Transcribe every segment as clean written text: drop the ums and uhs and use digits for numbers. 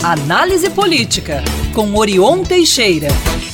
Análise Política, com Orion Teixeira.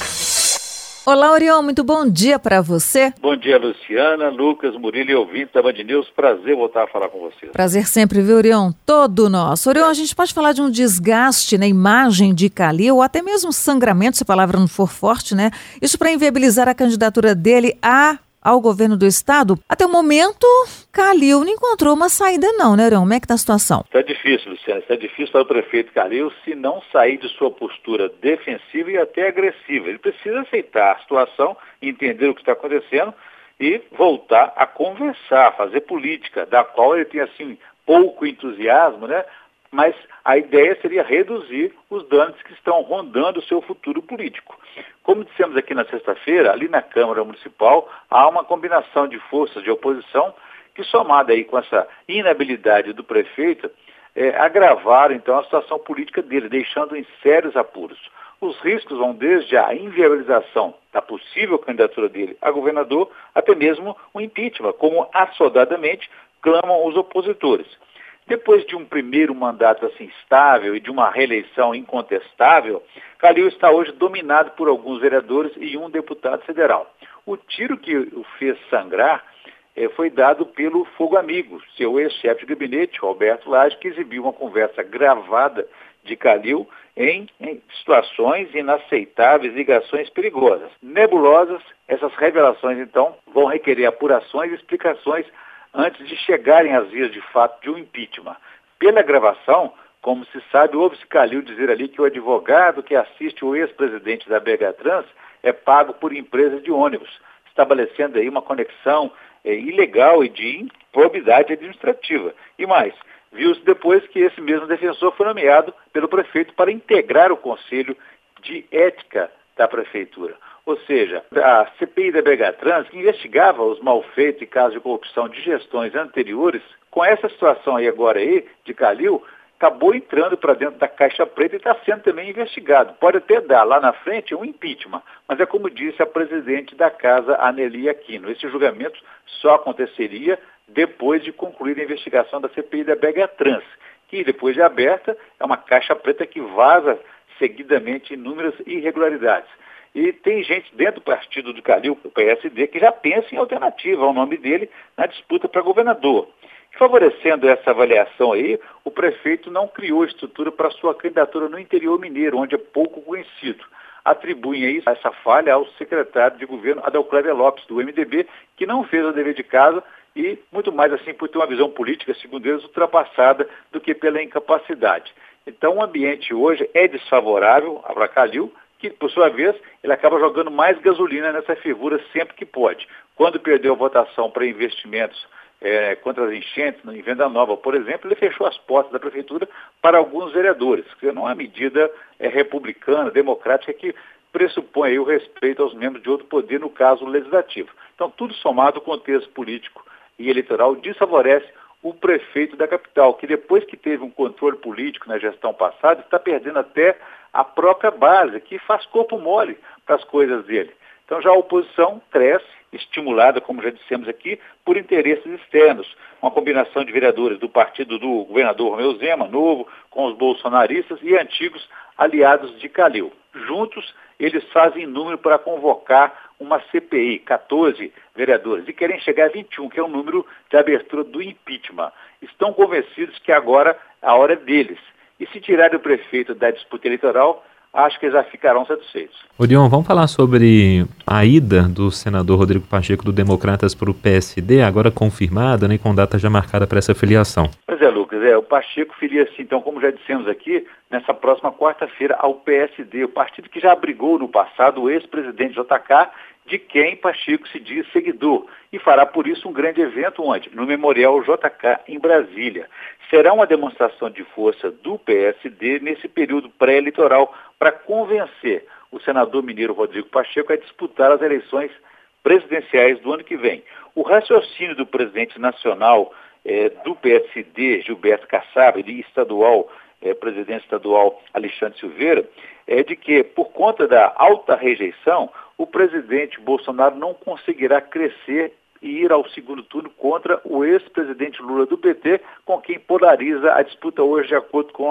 Olá, Orion, muito bom dia para você. Bom dia, Luciana, Lucas, Murilo e ouvintes da Band News. Prazer voltar a falar com vocês. Prazer sempre, viu, Orion? Todo nosso. Orion, a gente pode falar de um desgaste na imagem de Calil, ou até mesmo sangramento, se a palavra não for forte, né? Isso para inviabilizar a candidatura dele ao governo do estado. Até o momento, Calil não encontrou uma saída não, né, Orion? Como é que está a situação? Está difícil, Luciana. Está difícil para o prefeito Calil se não sair de sua postura defensiva e até agressiva. Ele precisa aceitar a situação, entender o que está acontecendo e voltar a conversar, fazer política, da qual ele tem, assim, pouco entusiasmo, né? Mas a ideia seria reduzir os danos que estão rondando o seu futuro político. Como dissemos aqui na sexta-feira, ali na Câmara Municipal, há uma combinação de forças de oposição que, somada aí com essa inabilidade do prefeito, agravaram então a situação política dele, deixando em sérios apuros. Os riscos vão desde a inviabilização da possível candidatura dele a governador, até mesmo o impeachment, como assodadamente clamam os opositores. Depois de um primeiro mandato assim estável e de uma reeleição incontestável, Calil está hoje dominado por alguns vereadores e um deputado federal. O tiro que o fez sangrar foi dado pelo Fogo Amigo, seu ex-chefe de gabinete, Roberto Lage, que exibiu uma conversa gravada de Calil em situações inaceitáveis, ligações perigosas. Nebulosas, essas revelações, então, vão requerer apurações e explicações antes de chegarem às vias de fato de um impeachment. Pela gravação, como se sabe, ouve-se Calil dizer ali que o advogado que assiste o ex-presidente da BH Trans é pago por empresas de ônibus, estabelecendo aí uma conexão ilegal e de improbidade administrativa. E mais, viu-se depois que esse mesmo defensor foi nomeado pelo prefeito para integrar o Conselho de Ética da Prefeitura. Ou seja, a CPI da BH Trans, que investigava os malfeitos e casos de corrupção de gestões anteriores, com essa situação aí agora aí, de Calil, acabou entrando para dentro da caixa preta e está sendo também investigado. Pode até dar lá na frente um impeachment, mas é como disse a presidente da casa, Aneli Aquino. Esse julgamento só aconteceria depois de concluir a investigação da CPI da BH Trans, que depois de aberta é uma caixa preta que vaza seguidamente inúmeras irregularidades. E tem gente dentro do partido do Calil, o PSD, que já pensa em alternativa ao nome dele na disputa para governador. Favorecendo essa avaliação aí, o prefeito não criou estrutura para sua candidatura no interior mineiro, onde é pouco conhecido. Atribuem aí essa falha ao secretário de governo Adalcléria Lopes, do MDB, que não fez o dever de casa e muito mais assim por ter uma visão política, segundo eles, ultrapassada do que pela incapacidade. Então o ambiente hoje é desfavorável para Calil, que, por sua vez, ele acaba jogando mais gasolina nessa figura sempre que pode. Quando perdeu a votação para investimentos contra as enchentes, em Venda Nova, por exemplo, ele fechou as portas da prefeitura para alguns vereadores, que não é uma medida republicana, democrática, que pressupõe aí o respeito aos membros de outro poder, no caso legislativo. Então, tudo somado, o contexto político e eleitoral desfavorece o prefeito da capital, que depois que teve um controle político na gestão passada, está perdendo até a própria base, que faz corpo mole para as coisas dele. Então já a oposição cresce, estimulada, como já dissemos aqui, por interesses externos. Uma combinação de vereadores do partido do governador Romeu Zema, novo, com os bolsonaristas e antigos aliados de Calil. Juntos, eles fazem número para convocar uma CPI, 14 vereadores, e querem chegar a 21, que é o número de abertura do impeachment. Estão convencidos que agora a hora é deles. E se tirarem o prefeito da disputa eleitoral, acho que eles já ficarão satisfeitos. Orion, vamos falar sobre a ida do senador Rodrigo Pacheco do Democratas para o PSD, agora confirmada, né, com data já marcada para essa filiação. Pois é, Lucas, o Pacheco filia-se, então, como já dissemos aqui, nessa próxima quarta-feira ao PSD, o partido que já abrigou no passado o ex-presidente JK, de quem Pacheco se diz seguidor, e fará por isso um grande evento onde? No Memorial JK, em Brasília. Será uma demonstração de força do PSD nesse período pré-eleitoral para convencer o senador mineiro Rodrigo Pacheco a disputar as eleições presidenciais do ano que vem. O raciocínio do presidente nacional do PSD, Gilberto Kassab, e estadual, presidente estadual Alexandre Silveira, é de que, por conta da alta rejeição, o presidente Bolsonaro não conseguirá crescer e ir ao segundo turno contra o ex-presidente Lula do PT, com quem polariza a disputa hoje, de acordo com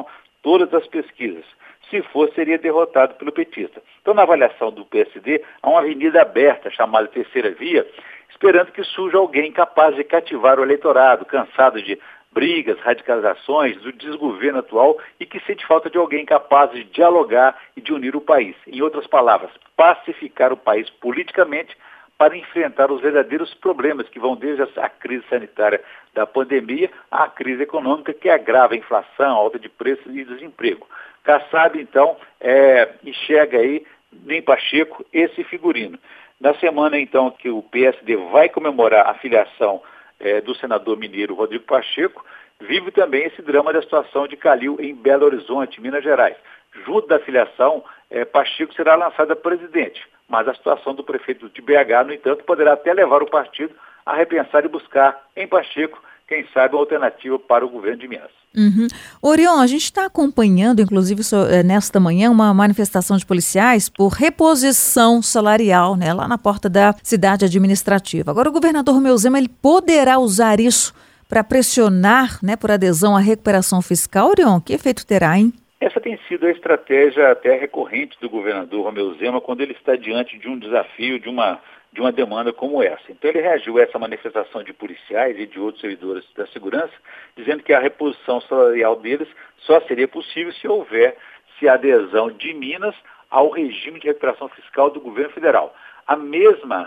todas as pesquisas. Se for, seria derrotado pelo petista. Então, na avaliação do PSD, há uma avenida aberta, chamada Terceira Via, esperando que surja alguém capaz de cativar o eleitorado, cansado de brigas, radicalizações, do desgoverno atual e que sente falta de alguém capaz de dialogar e de unir o país. Em outras palavras, pacificar o país politicamente para enfrentar os verdadeiros problemas que vão desde a crise sanitária da pandemia à crise econômica que agrava a inflação, a alta de preços e desemprego. Kassab, então, enxerga aí em Pacheco esse figurino. Na semana, então, que o PSD vai comemorar a filiação do senador mineiro Rodrigo Pacheco, vive também esse drama da situação de Calil em Belo Horizonte, Minas Gerais. Junto da filiação, Pacheco será lançado a presidente, mas a situação do prefeito de BH, no entanto, poderá até levar o partido a repensar e buscar em Pacheco, quem sabe, uma alternativa para o governo de Minas. Uhum. Orion, a gente está acompanhando, inclusive nesta manhã, uma manifestação de policiais por reposição salarial, né, lá na porta da cidade administrativa. Agora, o governador Romeu Zema, ele poderá usar isso para pressionar, né, por adesão à recuperação fiscal? Orion, que efeito terá, hein? Essa tem sido a estratégia até recorrente do governador Romeu Zema quando ele está diante de um desafio, de uma demanda como essa. Então ele reagiu a essa manifestação de policiais e de outros servidores da segurança, dizendo que a reposição salarial deles só seria possível se houvesse adesão de Minas ao regime de recuperação fiscal do governo federal. A mesma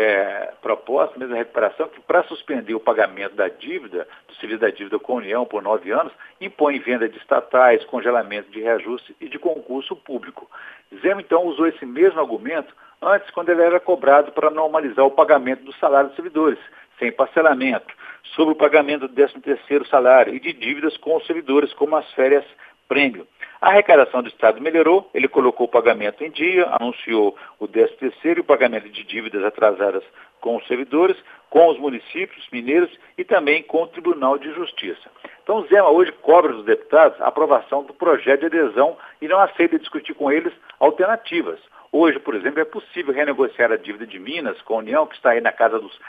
proposta, a mesma recuperação, que para suspender o pagamento da dívida, do serviço da dívida com a União por 9 anos, impõe venda de estatais, congelamento de reajuste e de concurso público. Zema, então, usou esse mesmo argumento antes, quando ele era cobrado para normalizar o pagamento do salário dos servidores, sem parcelamento, sobre o pagamento do 13º salário e de dívidas com os servidores, como as férias prêmio. A arrecadação do Estado melhorou, ele colocou o pagamento em dia, anunciou o 13º e o pagamento de dívidas atrasadas com os servidores, com os municípios mineiros e também com o Tribunal de Justiça. Então, o Zema hoje cobra dos deputados a aprovação do projeto de adesão e não aceita discutir com eles alternativas. Hoje, por exemplo, é possível renegociar a dívida de Minas com a União, que está aí na casa dos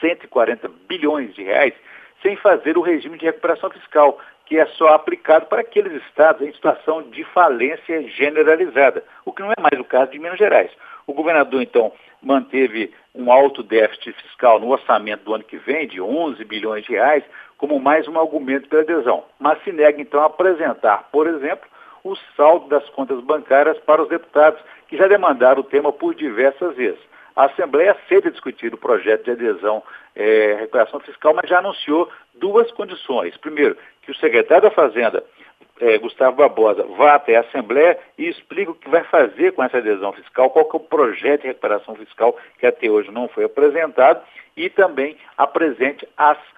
140 bilhões de reais, sem fazer o regime de recuperação fiscal, que é só aplicado para aqueles estados em situação de falência generalizada, o que não é mais o caso de Minas Gerais. O governador, então, manteve um alto déficit fiscal no orçamento do ano que vem, de 11 bilhões de reais, como mais um argumento pela adesão, mas se nega, então, a apresentar, por exemplo, o saldo das contas bancárias para os deputados, que já demandaram o tema por diversas vezes. A Assembleia aceita discutir o projeto de adesão recuperação fiscal, mas já anunciou duas condições. Primeiro, que o secretário da Fazenda, Gustavo Barbosa, vá até a Assembleia e explique o que vai fazer com essa adesão fiscal, qual que é o projeto de recuperação fiscal que até hoje não foi apresentado, e também apresente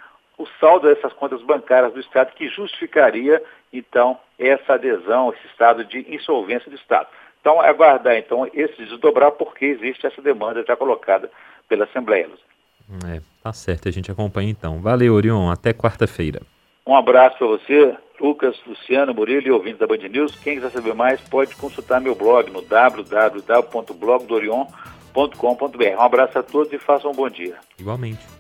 o saldo dessas contas bancárias do Estado que justificaria, então, essa adesão, esse estado de insolvência do Estado. Então, aguardar, então, esse desdobrar, porque existe essa demanda já colocada pela Assembleia. Tá certo, a gente acompanha então. Valeu, Orion, até quarta-feira. Um abraço para você, Lucas, Luciano, Murilo e ouvintes da Band News. Quem quiser saber mais pode consultar meu blog no www.blogdorion.com.br. Um abraço a todos e façam um bom dia. Igualmente.